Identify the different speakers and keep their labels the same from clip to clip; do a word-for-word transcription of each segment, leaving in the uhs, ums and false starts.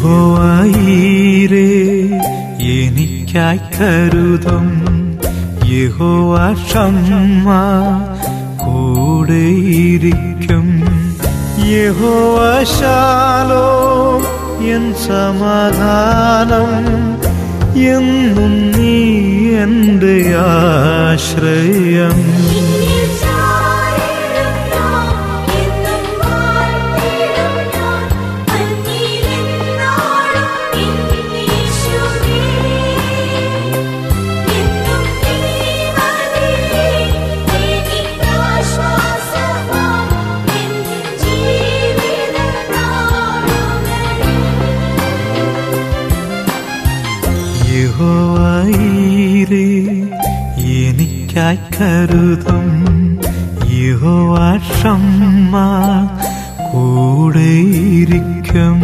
Speaker 1: യഹോവയീരേ എനിക്കായി കരുതും യഹോവ ഷമ്മ കൂടെയിരിക്കും യഹോവ ശാലോം എൻ സമാധാനം എന്നും നീ എൻ്റെ ആശ്രയം യഹോവയീരേ എനിക്കായി കരുതും യഹോവ ഷമ്മ കൂടെയിരിക്കും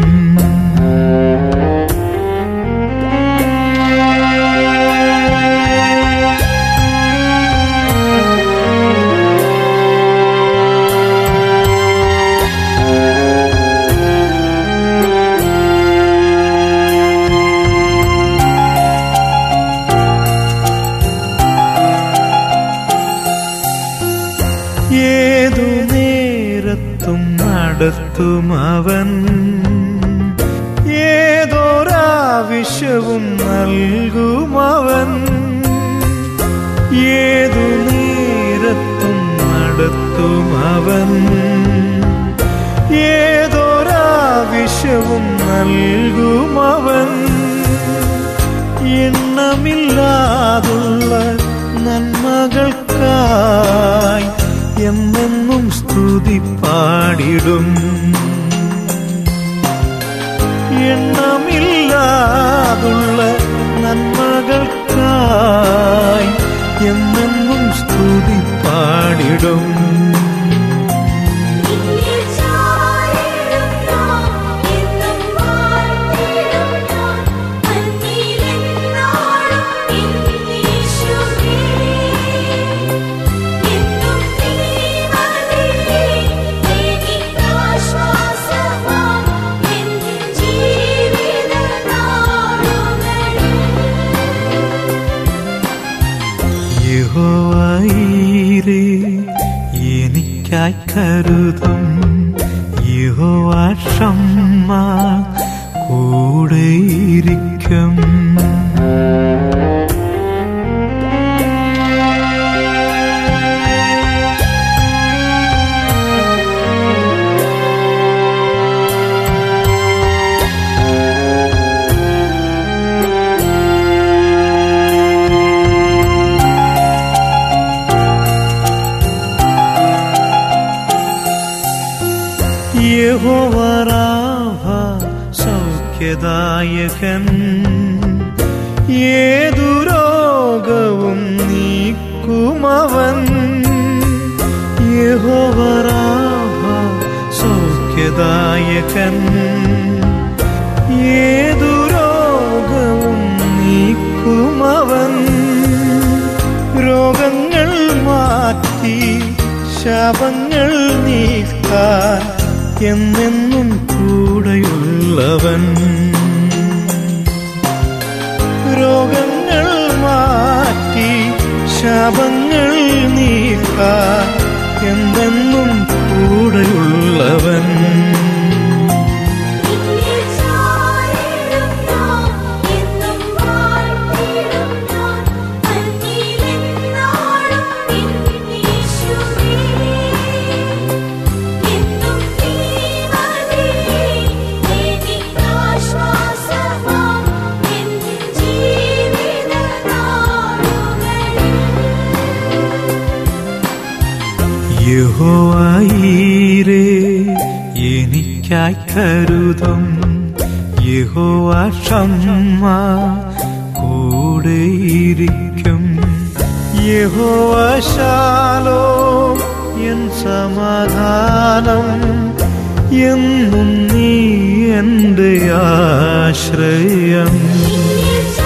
Speaker 1: ഏതു നേരത്തും നടത്തും അവൻ ഏതൊരാവശ്യവും നൽകും അവൻ ഏതു നേരത്തും നടത്തും അവൻ ഏതൊരാവശ്യവും നൽകും അവൻ എണ്ണമില്ലാതുള്ള നന്മകൾക്കായി എന്നെന്നും സ്തുതി പാടിടും എണ്ണമില്ലാതുള്ള നന്മകൾക്കായി എന്നെന്നും സ്തുതി പാടിടും യഹോവയീരേ എനിക്കായി കരുതും യഹോവ ഷമ്മ കൂടെയിരിക്കും യഹോവ റാഫ സൗഖ്യദായകൻ ഏതു രോഗവും നീക്കുമവൻ യഹോവ റാഫ സൗഖ്യദായകൻ ഏതു രോഗവും നീക്കുമവൻ രോഗങ്ങൾ മാറ്റി ശാപങ്ങൾ നീക്കാൻ എന്നെന്നും കൂടെയുള്ളവൻ രോഗങ്ങൾ മാറ്റി ശാപങ്ങൾ നീക്കാൻ എന്നെന്നും കൂടെയുള്ളവൻ യഹോവയീരേ എനിക്കായി കരുതും യഹോവ ഷമ്മ കൂടെയിരിക്കും യഹോവ ശാലോം എൻ സമാധാനം എന്നും നീ എൻ്റെ ആശ്രയം.